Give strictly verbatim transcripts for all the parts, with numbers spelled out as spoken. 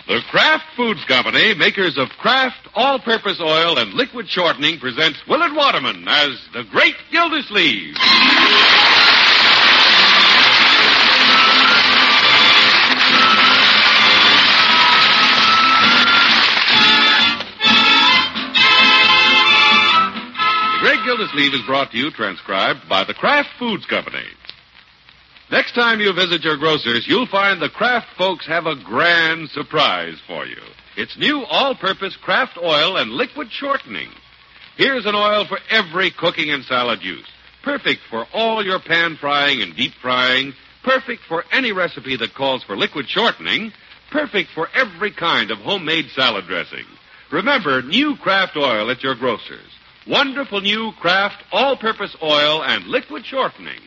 The Kraft Foods Company, makers of Kraft All-Purpose Oil and Liquid Shortening, presents Willard Waterman as the Great Gildersleeve. The Great Gildersleeve is brought to you, transcribed by the Kraft Foods Company. Next time you visit your grocer's, you'll find the Kraft folks have a grand surprise for you. It's new all-purpose Kraft oil and liquid shortening. Here's an oil for every cooking and salad use. Perfect for all your pan frying and deep frying. Perfect for any recipe that calls for liquid shortening. Perfect for every kind of homemade salad dressing. Remember, new Kraft oil at your grocer's. Wonderful new Kraft all-purpose oil and liquid shortening.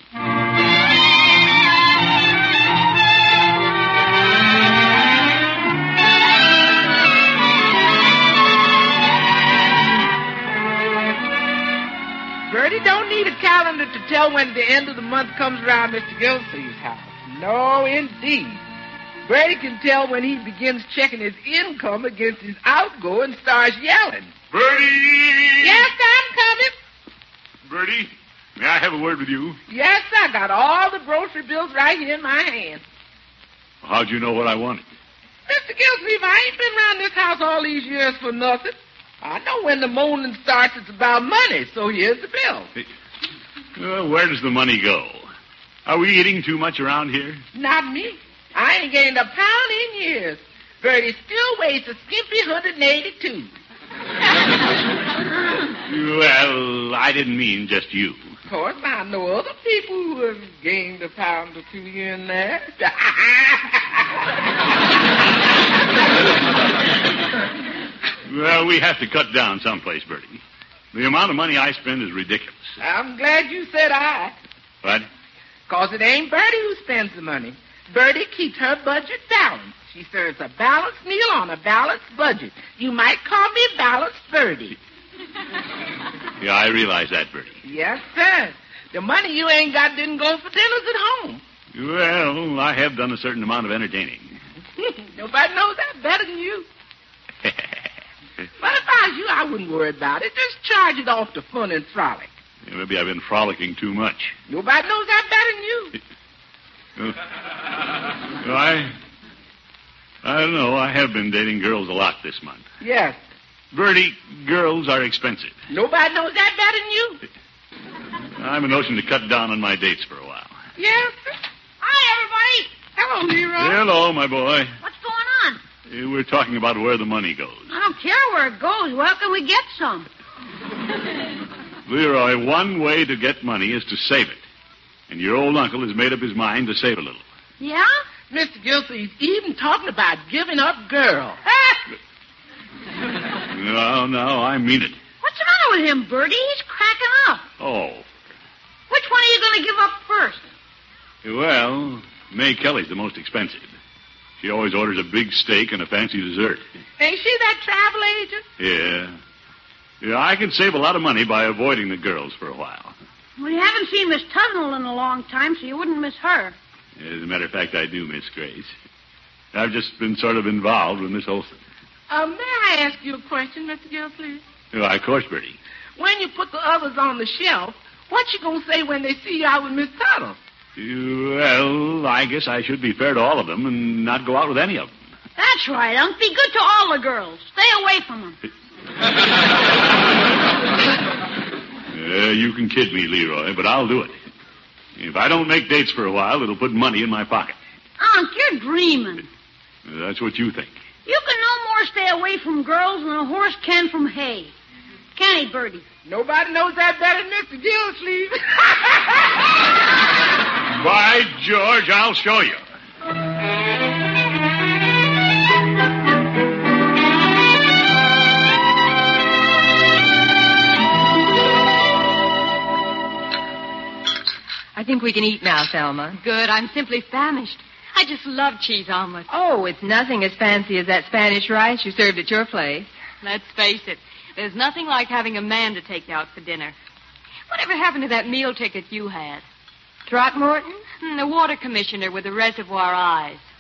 Bertie don't need a calendar to tell when the end of the month comes around Mister Gildersleeve's house. No, indeed. Bertie can tell when he begins checking his income against his outgo and starts yelling. Bertie! Yes, I'm coming. Bertie, may I have a word with you? Yes, I got all the grocery bills right here in my hand. How'd you know what I wanted? Mister Gildersleeve, I ain't been around this house all these years for nothing. I know when the moaning starts, it's about money, so here's the bill. Hey, uh, where does the money go? Are we eating too much around here? Not me. I ain't gained a pound in years. Bertie still weighs a skimpy one hundred eighty-two. Well, I didn't mean just you. Of course, I know other people who have gained a pound or two here and there. Well, we have to cut down someplace, Bertie. The amount of money I spend is ridiculous. I'm glad you said I. What? Because it ain't Bertie who spends the money. Bertie keeps her budget balanced. She serves a balanced meal on a balanced budget. You might call me Balanced Bertie. Yeah, I realize that, Bertie. Yes, sir. The money you ain't got didn't go for dinners at home. Well, I have done a certain amount of entertaining. Nobody knows that better than you. But if I was you, I wouldn't worry about it. Just charge it off to fun and frolic. Yeah, maybe I've been frolicking too much. Nobody knows that better than you. Uh, I... I don't know. I have been dating girls a lot this month. Yes. Bertie, girls are expensive. Nobody knows that better than you. I'm a notion to cut down on my dates for a while. Yes. Hi, everybody. Hello, Leroy. Hello, my boy. What's going on? Uh, We're talking about where the money goes. I don't care where it goes. Where can we get some? Leroy, one way to get money is to save it. And your old uncle has made up his mind to save a little. Yeah? Mister Gilsey's even talking about giving up girl. No, no, I mean it. What's the matter with him, Bertie? He's cracking up. Oh. Which one are you going to give up first? Well, May Kelly's the most expensive. She always orders a big steak and a fancy dessert. Ain't she that travel agent? Yeah. Yeah, I can save a lot of money by avoiding the girls for a while. Well, you haven't seen Miss Tunnell in a long time, so you wouldn't miss her. As a matter of fact, I do miss Grace. I've just been sort of involved with Miss Olson. Uh, may I ask you a question, Mister Gill, please? Why, of course, Bertie. When you put the others on the shelf, what you gonna say when they see you out with Miss Tuttle? Well, I guess I should be fair to all of them and not go out with any of them. That's right, Unc. Be good to all the girls. Stay away from them. Uh, you can kid me, Leroy, but I'll do it. If I don't make dates for a while, it'll put money in my pocket. Unc, you're dreaming. Uh, that's what you think. You can no more stay away from girls than a horse can from hay. Can he, Bertie? Nobody knows that better than Mister Gilsleeve. By George, I'll show you. I think we can eat now, Thelma. Good. I'm simply famished. I just love cheese omelets. Oh, it's nothing as fancy as that Spanish rice you served at your place. Let's face it. There's nothing like having a man to take you out for dinner. Whatever happened to that meal ticket you had? Throckmorton? Hmm, the water commissioner with the reservoir eyes.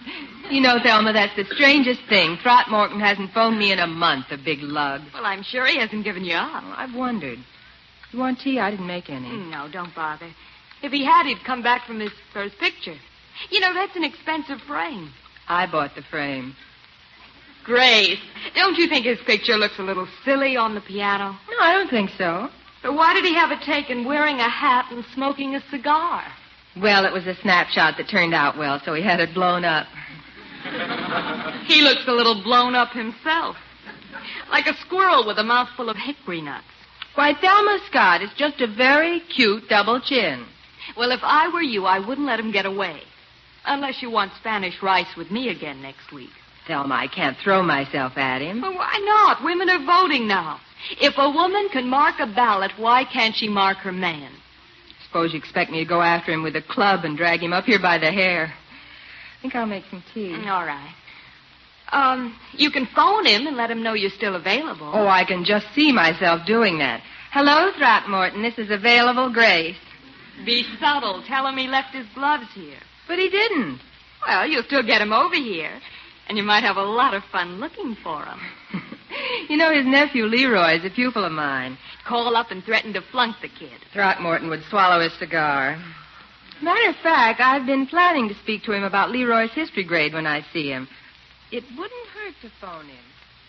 You know, Thelma, that's the strangest thing. Throckmorton hasn't phoned me in a month, a big lug. Well, I'm sure he hasn't given you up. Well, I've wondered. You want tea? I didn't make any. No, don't bother. If he had, he'd come back from his first picture. You know, that's an expensive frame. I bought the frame. Grace, don't you think his picture looks a little silly on the piano? No, I don't think so. But why did he have it taken wearing a hat and smoking a cigar? Well, it was a snapshot that turned out well, so he had it blown up. He looks a little blown up himself. Like a squirrel with a mouthful of hickory nuts. Why, Thelma Scott is just a very cute double chin. Well, if I were you, I wouldn't let him get away. Unless you want Spanish rice with me again next week. Thelma, I can't throw myself at him. Well, why not? Women are voting now. If a woman can mark a ballot, why can't she mark her man? Suppose you expect me to go after him with a club and drag him up here by the hair. I think I'll make some tea. All right. Um, you can phone him and let him know you're still available. Oh, I can just see myself doing that. Hello, Throckmorton. This is available Grace. Be subtle. Tell him he left his gloves here. But he didn't. Well, you'll still get him over here. And you might have a lot of fun looking for him. You know, his nephew Leroy is a pupil of mine. Call up and threaten to flunk the kid. Throckmorton would swallow his cigar. Matter of fact, I've been planning to speak to him about Leroy's history grade when I see him. It wouldn't hurt to phone him.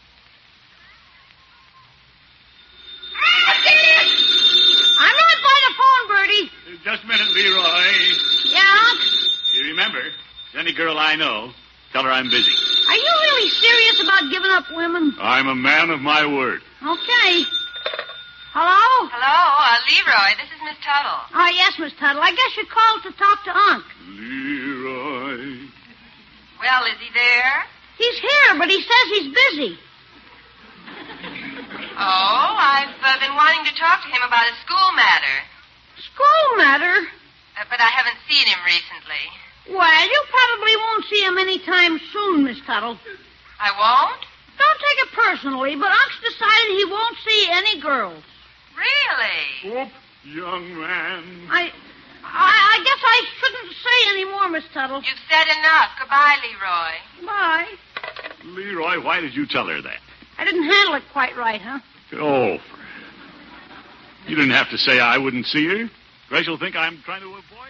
I'm right by the phone, Bertie. Just a minute, Leroy. Yeah, Unc? You remember, any girl I know, tell her I'm busy. Are you really serious about giving up women? I'm a man of my word. Okay. Hello? Hello, uh, Leroy. This is Miss Tuttle. Oh, yes, Miss Tuttle. I guess you called to talk to Unc. Leroy. Well, is he there? He's here, but he says he's busy. Oh, I've uh, been wanting to talk to him about a school matter. School matter? Uh, but I haven't seen him recently. Well, you probably won't see him any time soon, Miss Tuttle. I won't? Don't take it personally, but Unc's decided he won't see any girls. Really? Whoop, young man. I, I, I guess I shouldn't say any more, Miss Tuttle. You've said enough. Goodbye, Leroy. Bye. Leroy, why did you tell her that? I didn't handle it quite right, huh? Oh, you didn't have to say I wouldn't see her. Grace will think I'm trying to avoid her.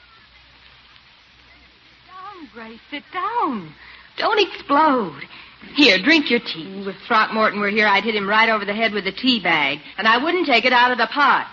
Sit down, Grace. Sit down. Don't explode. Here, drink your tea. If Throckmorton were here, I'd hit him right over the head with a tea bag, and I wouldn't take it out of the pot.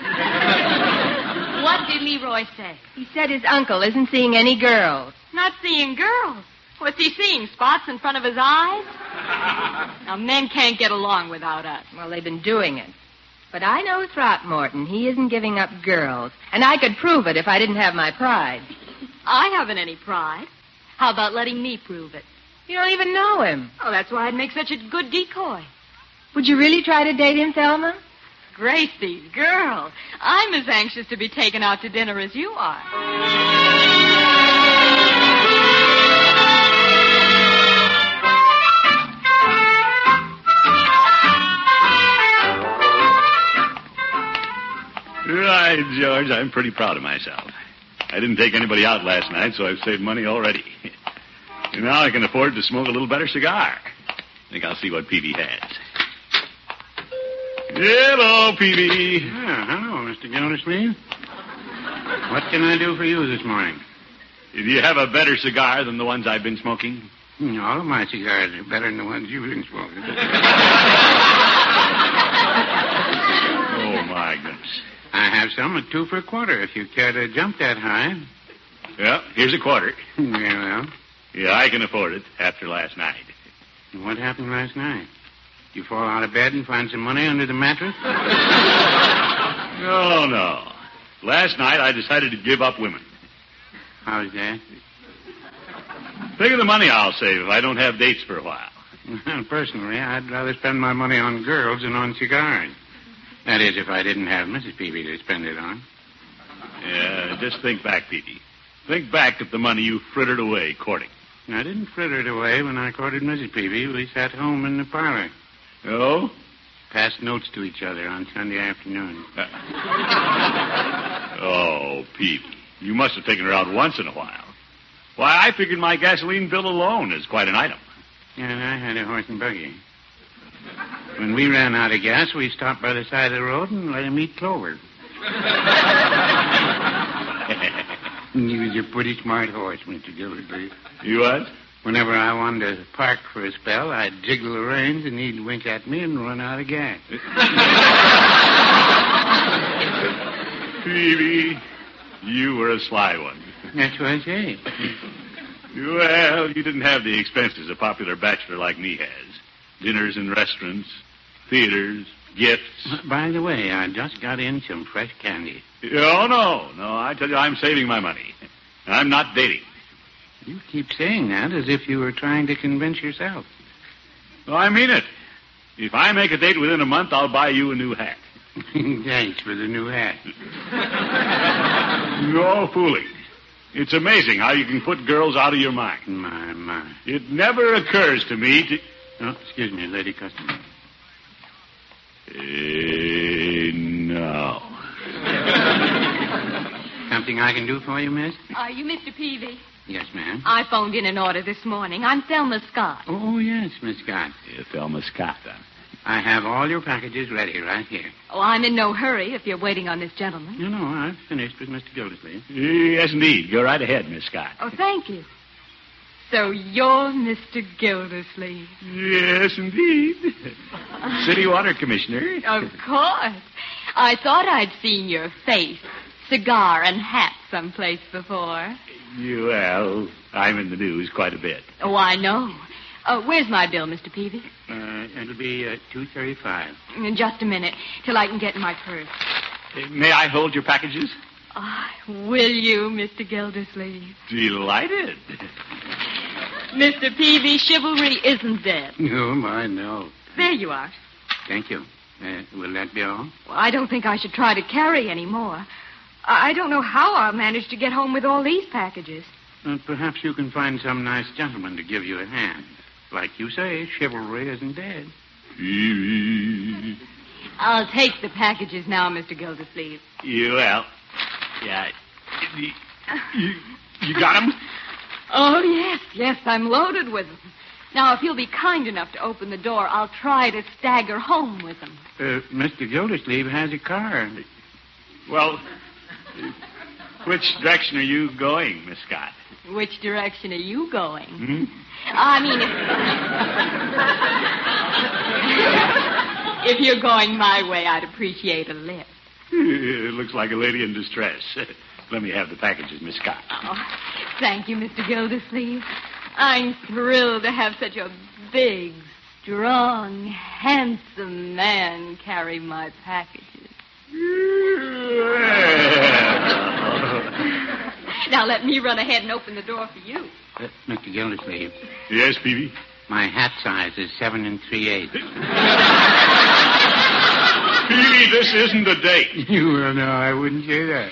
What did Leroy say? He said his uncle isn't seeing any girls. Not seeing girls. What's he seeing? Spots in front of his eyes? Now, men can't get along without us. Well, they've been doing it. But I know Throckmorton. He isn't giving up girls. And I could prove it if I didn't have my pride. I haven't any pride. How about letting me prove it? You don't even know him. Oh, that's why I'd make such a good decoy. Would you really try to date him, Thelma? Gracie, girl, I'm as anxious to be taken out to dinner as you are. Right, George, I'm pretty proud of myself. I didn't take anybody out last night, so I've saved money already. And now I can afford to smoke a little better cigar. I think I'll see what Peavy has. Hello, Peavy. Ah, hello, Mister Gildersleeve. What can I do for you this morning? Do you have a better cigar than the ones I've been smoking? Hmm, all of my cigars are better than the ones you've been smoking. Oh, my goodness. I have some at two for a quarter if you care to jump that high. Yeah, here's a quarter. Yeah, well. Yeah, I can afford it after last night. What happened last night? You fall out of bed and find some money under the mattress? No, no. Last night I decided to give up women. How's that? Think of the money I'll save if I don't have dates for a while. Well, personally, I'd rather spend my money on girls than on cigars. That is, if I didn't have Missus Peavy to spend it on. Yeah, just think back, Petey. Think back at the money you frittered away courting. I didn't fritter it away when I courted Missus Peavy. We sat home in the parlor. Oh? Passed notes to each other on Sunday afternoon. Uh, oh, Peavy. You must have taken her out once in a while. Why, I figured my gasoline bill alone is quite an item. Yeah, and I had a horse and buggy. When we ran out of gas, we stopped by the side of the road and let him eat clover. He was a pretty smart horse, Mister Gildersleeve. You what? Whenever I wanted to park for a spell, I'd jiggle the reins and he'd wink at me and run out of gas. Peavy, you were a sly one. That's what I say. Well, you didn't have the expenses a popular bachelor like me has. Dinners in restaurants, theaters, gifts. By the way, I just got in some fresh candy. Oh, no, no, I tell you, I'm saving my money. I'm not dating. You keep saying that as if you were trying to convince yourself. Well, I mean it. If I make a date within a month, I'll buy you a new hat. Thanks for the new hat. No fooling. It's amazing how you can put girls out of your mind. My, my. It never occurs to me to... Oh, excuse me, lady customer. Uh, no. Something I can do for you, miss? Are you Mister Peavy? Yes, ma'am. I phoned in an order this morning. I'm Thelma Scott. Oh, yes, Miss Scott. Yeah, Thelma Scott, huh? I have all your packages ready right here. Oh, I'm in no hurry if you're waiting on this gentleman. No, no, I've finished with Mister Gildersleeve. Yes, indeed. Go right ahead, Miss Scott. Oh, thank you. So you're Mister Gildersleeve. Yes, indeed. City Water Commissioner. Of course. I thought I'd seen your face, cigar, and hat someplace before. Well, I'm in the news quite a bit. Oh, I know. Uh, where's my bill, Mister Peavy? Uh, it'll be uh, two thirty-five. In just a minute, till I can get in my purse. Uh, may I hold your packages? Oh, will you, Mister Gildersleeve? Delighted. Mister Peavy, chivalry isn't dead. Oh, my, no. There you are. Thank you. Uh, will that be all? Well, I don't think I should try to carry any more. I I don't know how I'll manage to get home with all these packages. Uh, perhaps you can find some nice gentleman to give you a hand. Like you say, chivalry isn't dead. I'll take the packages now, Mister Gildersleeve. You, well, yeah. You, you, you got them? Oh, yes, yes, I'm loaded with them. Now, if you'll be kind enough to open the door, I'll try to stagger home with them. Uh, Mister Gildersleeve has a car. Well, which direction are you going, Miss Scott? Which direction are you going? Hmm? I mean, if... if you're going my way, I'd appreciate a lift. It looks like a lady in distress. Let me have the packages, Miss Scott. Oh, thank you, Mister Gildersleeve. I'm thrilled to have such a big, strong, handsome man carry my packages. Now let me run ahead and open the door for you. Uh, Mister Gildersleeve, Yes, Peavy? my hat size is seven and three-eighths. Peavy, this isn't a date. You will know. I wouldn't say that.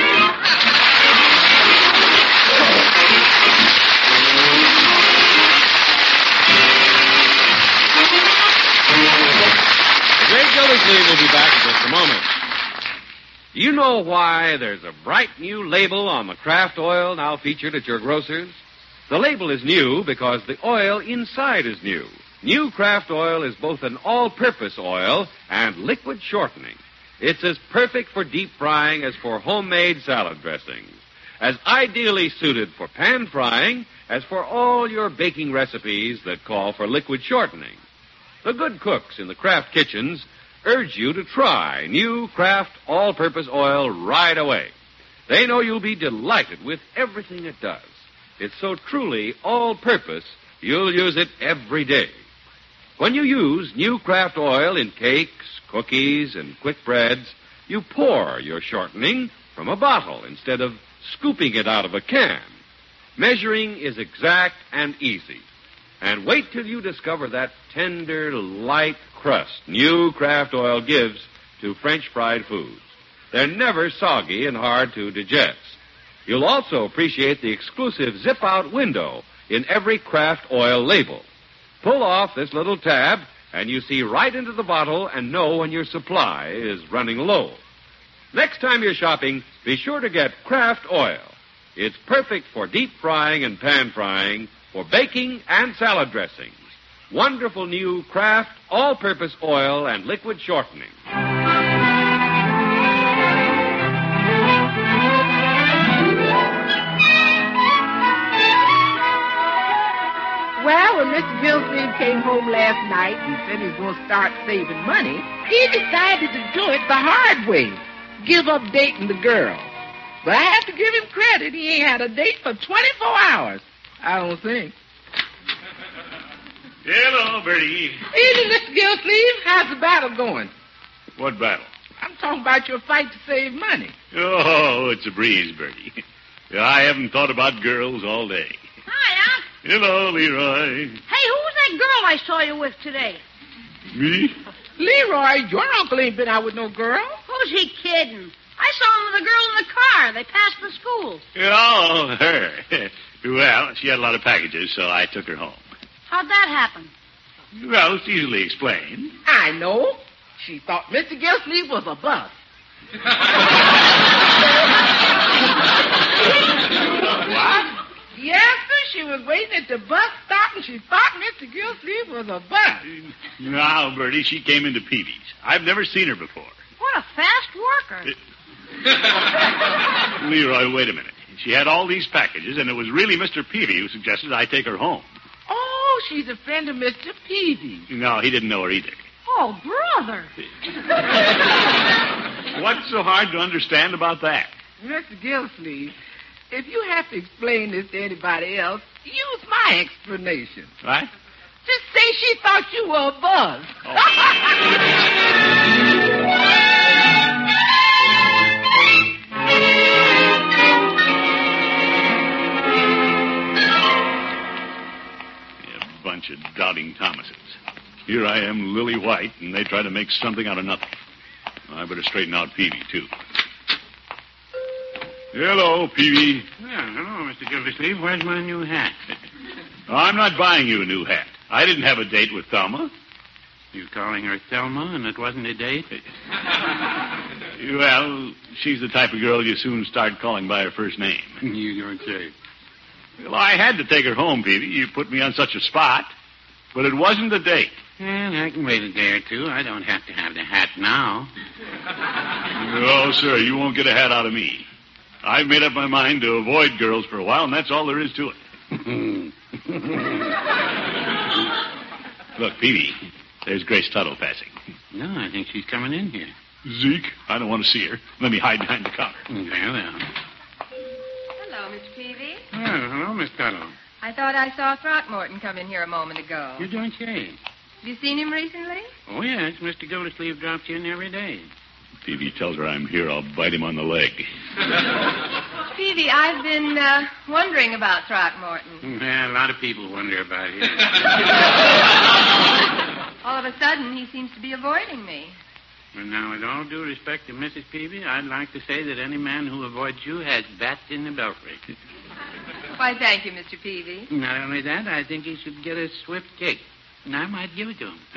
The Great Gildersleeve will be back in just a moment. Do you know why there's a bright new label on the Kraft oil now featured at your grocer's? The label is new because the oil inside is new. New Kraft oil is both an all-purpose oil and liquid shortening. It's as perfect for deep frying as for homemade salad dressings. As ideally suited for pan frying as for all your baking recipes that call for liquid shortening. The good cooks in the Kraft kitchens urge you to try new Kraft all-purpose oil right away. They know you'll be delighted with everything it does. It's so truly all-purpose, you'll use it every day. When you use new Kraft oil in cakes, cookies, and quick breads, you pour your shortening from a bottle instead of scooping it out of a can. Measuring is exact and easy. And wait till you discover that tender, light crust new Kraft oil gives to French fried foods. They're never soggy and hard to digest. You'll also appreciate the exclusive zip-out window in every Kraft oil label. Pull off this little tab, and you see right into the bottle and know when your supply is running low. Next time you're shopping, be sure to get Kraft oil. It's perfect for deep frying and pan frying, for baking and salad dressings. Wonderful new Kraft all-purpose oil and liquid shortening. Well, when Mister Gilsleeve came home last night and said he was going to start saving money, he decided to do it the hard way. Give up dating the girl. But I have to give him credit. He ain't had a date for twenty-four hours. I don't think. Hello, Bertie. Easy, Mister Gilsleeve. How's the battle going? What battle? I'm talking about your fight to save money. Oh, it's a breeze, Bertie. I haven't thought about girls all day. Hi, Unc. Hello, Leroy. Hey, who was that girl I saw you with today? Me? Leroy, your uncle ain't been out with no girl. Who's he kidding? I saw him with a girl in the car. They passed the school. Oh, her. Well, she had a lot of packages, so I took her home. How'd that happen? Well, it's easily explained. I know. She thought Mister Gilsleeve was a bus. What? Yes, sir. She was waiting at the bus stop, and she thought Mister Gilsleeve was a bus. Now, Bertie, she came into Peavy's. I've never seen her before. What a fast worker. Leroy, wait a minute. She had all these packages, and it was really Mister Peavy who suggested I take her home. Oh, she's a friend of Mister Peavy. No, he didn't know her either. Oh, brother. What's so hard to understand about that? Mister Gilsleeve, if you have to explain this to anybody else, use my explanation. What? Just say she thought you were a buzz. A bunch of doubting Thomases. Here I am, Lily White, and they try to make something out of nothing. Well, I better straighten out Peavy, too. Hello, Peavy. Well, hello, Mister Gildersleeve. Where's my new hat? I'm not buying you a new hat. I didn't have a date with Thelma. You calling her Thelma, and it wasn't a date? Well, she's the type of girl you soon start calling by her first name. You don't say. Well, I had to take her home, Peavy. You put me on such a spot. But it wasn't a date. Well, I can wait a day or two. I don't have to have the hat now. No, sir, you won't get a hat out of me. I've made up my mind to avoid girls for a while, and that's all there is to it. Look, Peavy, there's Grace Tuttle passing. No, I think she's coming in here. Zeke, I don't want to see her. Let me hide behind the counter. Very well. Hello, Mister Peavy. Oh, hello, Miss Tuttle. I thought I saw Throckmorton come in here a moment ago. You don't say. Have you seen him recently? Oh, yes. Mister Gildersleeve drops in every day. Peavy tells her I'm here, I'll bite him on the leg. Peavy, I've been uh, wondering about Throckmorton. Well, a lot of people wonder about him. All of a sudden, he seems to be avoiding me. Well, now, with all due respect to Missus Peavy, I'd like to say that any man who avoids you has bats in the belfry. Why, thank you, Mister Peavy. Not only that, I think he should get a swift kick. And I might give it to him.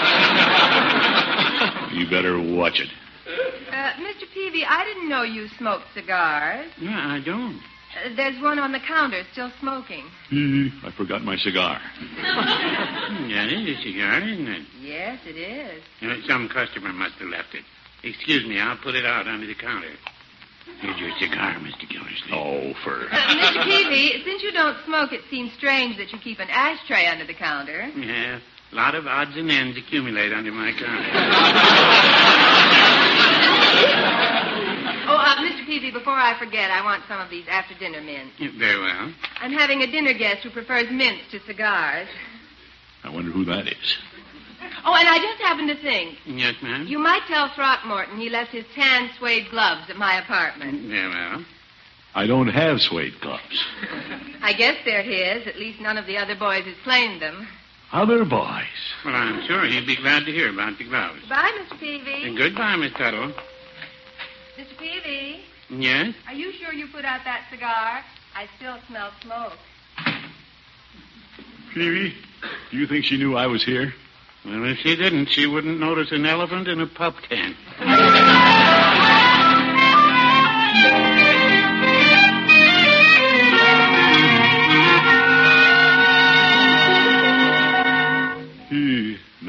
You better watch it. Uh, Mister Peavy, I didn't know you smoked cigars. No, I don't. Uh, there's one on the counter still smoking. I forgot my cigar. That is a cigar, isn't it? Yes, it is. Uh, some customer must have left it. Excuse me, I'll put it out under the counter. Here's your cigar, Mister Gildersleeve. Oh, for... Uh, Mister Peavy, since you don't smoke, it seems strange that you keep an ashtray under the counter. Yeah, a lot of odds and ends accumulate under my counter. Oh, uh, Mister Peavy, before I forget, I want some of these after-dinner mints. Very well. I'm having a dinner guest who prefers mints to cigars. I wonder who that is. Oh, and I just happened to think. Yes, ma'am? You might tell Throckmorton he left his tan suede gloves at my apartment. Very well. I don't have suede gloves. I guess they're his. At least none of the other boys has claimed them. Other boys. Well, I'm sure he'd be glad to hear about the gloves. Bye, Mister Peavy. And goodbye, Miss Tuttle. Mister Peavy, Yes? are you sure you put out that cigar? I still smell smoke. Peavy, do you think she knew I was here? Well, if she didn't, she wouldn't notice an elephant in a pup tent.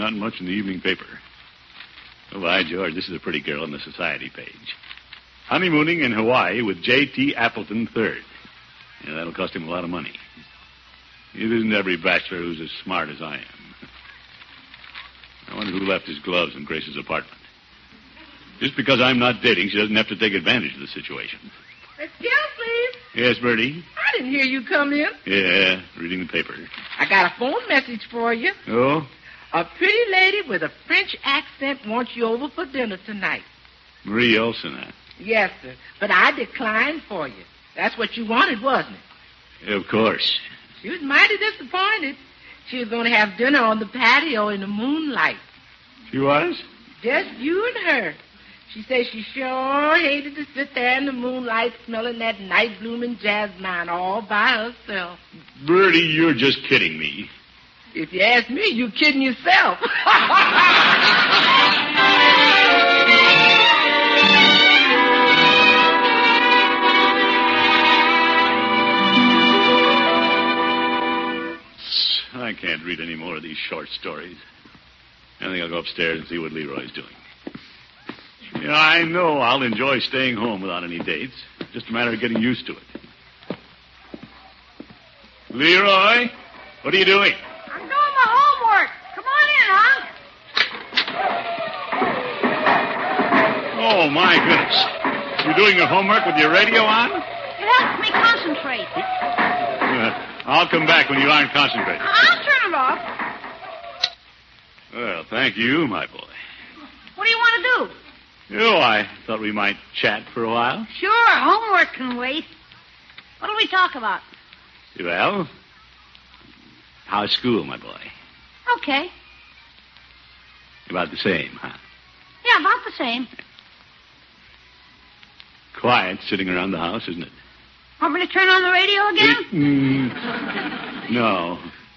not much in the evening paper. Oh, by George, this is a pretty girl on the society page. Honeymooning in Hawaii with J T. Appleton the third. Yeah, that'll cost him a lot of money. It isn't every bachelor who's as smart as I am. I wonder who left his gloves in Grace's apartment. Just because I'm not dating, she doesn't have to take advantage of the situation. Miss Gilsleeve. Yes, Bertie? I didn't hear you come in. Yeah, reading the paper. I got a phone message for you. Oh? A pretty lady with a French accent wants you over for dinner tonight. Marie Olson, huh? Yes, sir. But I declined for you. That's what you wanted, wasn't it? Of course. She was mighty disappointed. She was going to have dinner on the patio in the moonlight. She was? Just you and her. She said she sure hated to sit there in the moonlight smelling that night-blooming jasmine all by herself. Bertie, you're just kidding me. If you ask me, you're kidding yourself. I can't read any more of these short stories. I think I'll go upstairs and see what Leroy's doing. Yeah, I know I'll enjoy staying home without any dates. Just a matter of getting used to it. Leroy, what are you doing? I'm doing my homework. Come on in, huh? Oh, my goodness. You're doing your homework with your radio on? It helps me concentrate. Uh, I'll come back when you aren't concentrating. I'll turn it off. Well, thank you, my boy. What do you want to do? Oh, I thought we might chat for a while. Sure, homework can wait. What'll we talk about? Well, how's school, my boy? Okay. About the same, huh? Yeah, about the same. Quiet sitting around the house, isn't it? Want me to turn on the radio again? Mm, no.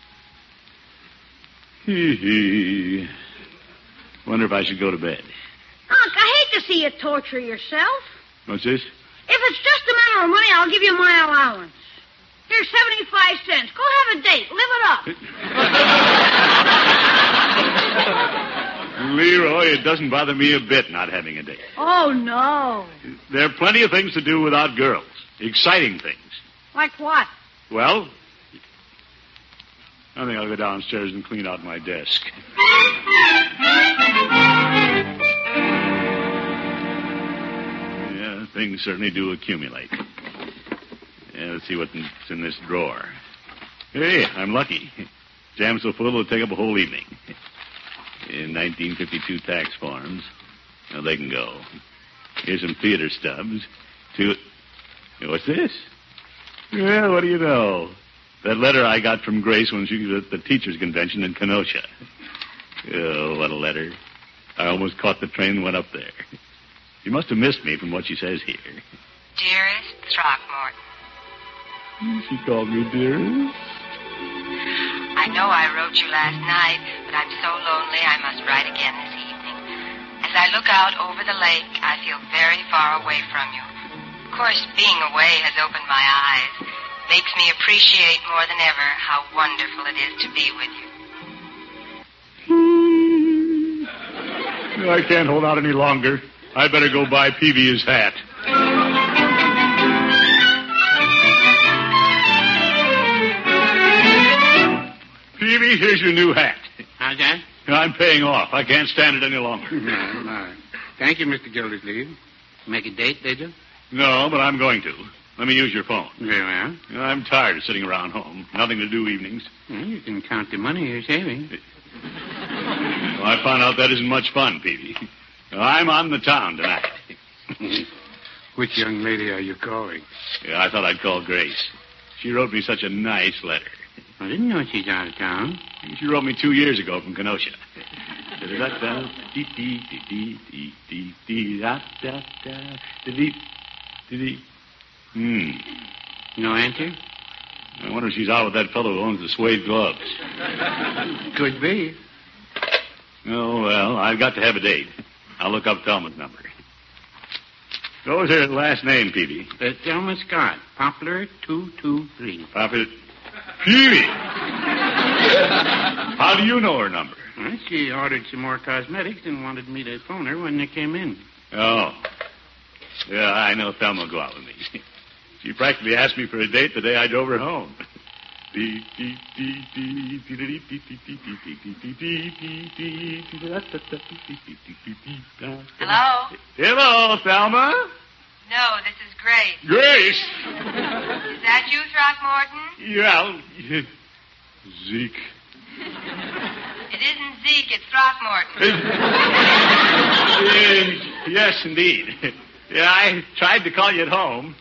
Hee hee. Wonder if I should go to bed. Unc, I hate to see you torture yourself. What's this? If it's just a matter of money, I'll give you my allowance. Here's seventy-five cents. Go have a date. Live it up. Leroy, it doesn't bother me a bit not having a date. Oh, no. There are plenty of things to do without girls. Exciting things. Like what? Well, I think I'll go downstairs and clean out my desk. Yeah, things certainly do accumulate. Yeah, let's see what's in this drawer. Hey, I'm lucky. Jam's so full it'll take up a whole evening. In nineteen fifty-two tax forms. Now they can go. Here's some theater stubs. Two... What's this? Well, what do you know? That letter I got from Grace when she was at the teachers' convention in Kenosha. Oh, what a letter. I almost caught the train and went up there. She must have missed me from what she says here. Dearest Throckmorton. She called me dearest. I know I wrote you last night, but I'm so lonely I must write again this evening. As I look out over the lake, I feel very far away from you. Of course, being away has opened my eyes. Makes me appreciate more than ever how wonderful it is to be with you. I can't hold out any longer. I better go buy Peavy his hat. Peavy, here's your new hat. How's that? I'm paying off. I can't stand it any longer. No, no. Thank you, Mister Gildersleeve. Make a date, did you? No, but I'm going to. Let me use your phone. Very well. I'm tired of sitting around home. Nothing to do evenings. Well, you can count the money you're saving. Well, I found out that isn't much fun, Peavy. I'm on the town tonight. Which young lady are you calling? Yeah, I thought I'd call Grace. She wrote me such a nice letter. I didn't know she's out of town. She wrote me two years ago from Kenosha. Hmm. No answer? I wonder if she's out with that fellow who owns the suede gloves. Could be. Oh, well, I've got to have a date. I'll look up Thelma's number. What was her last name, Peavy? Uh, Thelma Scott. Poplar two two three. Poplar... Peavy! How do you know her number? Well, she ordered some more cosmetics and wanted me to phone her when they came in. Oh. Yeah, I know Thelma will go out with me. She practically asked me for a date the day I drove her home. Hello? Hello, Thelma. No, this is Grace. Grace. Is that you, Throckmorton? Yeah. Zeke. It isn't Zeke, it's Throckmorton. Uh, yes, indeed. Yeah, I tried to call you at home.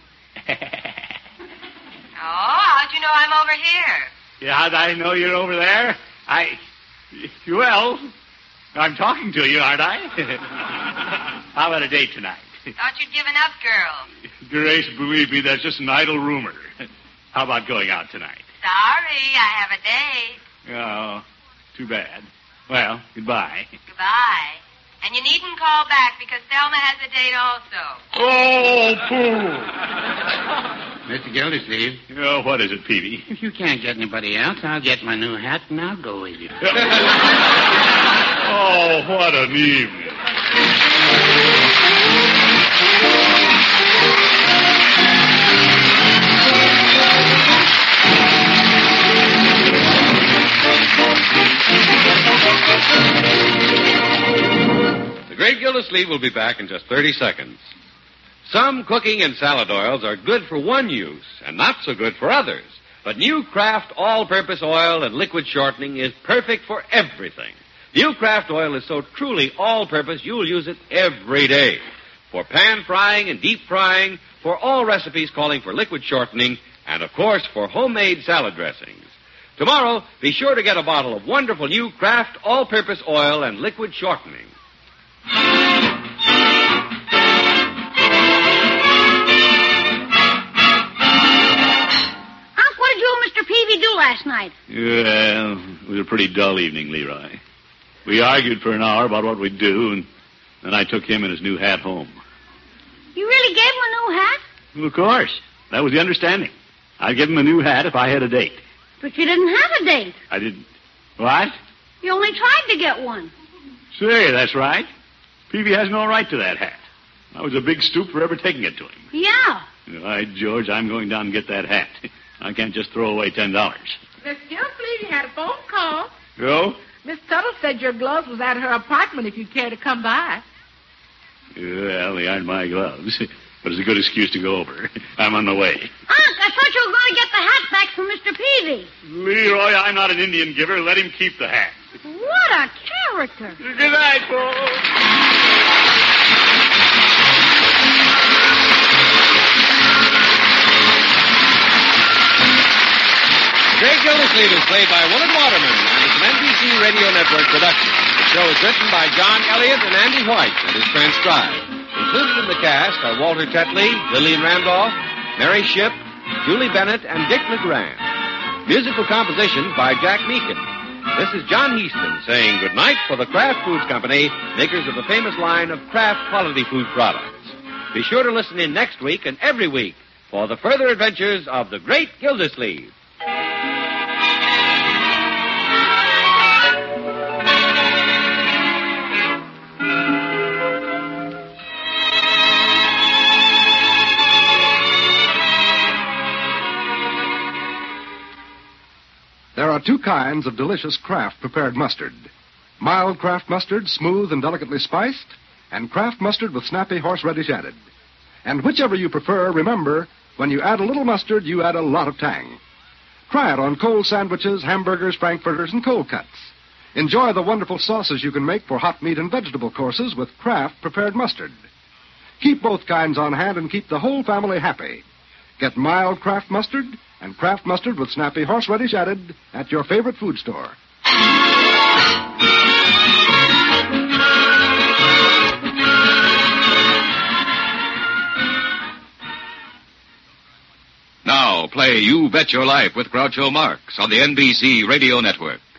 Oh, how'd you know I'm over here? Yeah, how'd I know you're over there? I... Well, I'm talking to you, aren't I? How about a date tonight? Thought you'd given up, girl. Grace, believe me, that's just an idle rumor. How about going out tonight? Sorry, I have a date. Oh, too bad. Well, goodbye. Goodbye. And you needn't call back because Thelma has a date also. Oh, fool! Mister Gildersleeve. Oh, what is it, Peavy? If you can't get anybody else, I'll get my new hat and I'll go with you. Oh, what an evening. The Great Gildersleeve will be back in just thirty seconds. Some cooking and salad oils are good for one use and not so good for others. But new Kraft all-purpose oil and liquid shortening is perfect for everything. New Kraft oil is so truly all-purpose you'll use it every day. For pan frying and deep frying, for all recipes calling for liquid shortening, and of course for homemade salad dressings. Tomorrow, be sure to get a bottle of wonderful new Kraft all-purpose oil and liquid shortening. Unc, what did you and Mister Peavy do last night? Well, it was a pretty dull evening, Leroy. We argued for an hour about what we'd do, and then I took him and his new hat home. You really gave him a new hat? Well, of course. That was the understanding. I'd give him a new hat if I had a date. But you didn't have a date. I didn't. What? You only tried to get one. Say, that's right. Peavy has no right to that hat. I was a big stoop for ever taking it to him. Yeah. All right, George, I'm going down and get that hat. I can't just throw away ten dollars. Miss Gildersleeve, you had a phone call. Oh? Miss Tuttle said your gloves was at her apartment if you care to come by. Well, they aren't my gloves. But it's a good excuse to go over. I'm on the way. Unc, I thought you were going to get the hat back from Mister Peavy. Leroy, I'm not an Indian giver. Let him keep the hat. What a character. Good night, folks. Great Gildersleeve is played by Willard Waterman and is an N B C Radio Network production. The show is written by John Elliott and Andy White and is transcribed. Included in the cast are Walter Tetley, Lillian Randolph, Mary Shipp, Julie Bennett, and Dick LeGrand. Musical compositions by Jack Meakin. This is John Heaston saying goodnight for the Kraft Foods Company, makers of the famous line of Kraft quality food products. Be sure to listen in next week and every week for the further adventures of the Great Gildersleeve. There are two kinds of delicious Kraft prepared mustard. Mild Kraft mustard, smooth and delicately spiced, and Kraft mustard with snappy horseradish added. And whichever you prefer, remember, when you add a little mustard, you add a lot of tang. Try it on cold sandwiches, hamburgers, frankfurters, and cold cuts. Enjoy the wonderful sauces you can make for hot meat and vegetable courses with Kraft prepared mustard. Keep both kinds on hand and keep the whole family happy. Get mild Kraft mustard and Kraft mustard with snappy horseradish added at your favorite food store. Now play You Bet Your Life with Groucho Marx on the N B C Radio Network.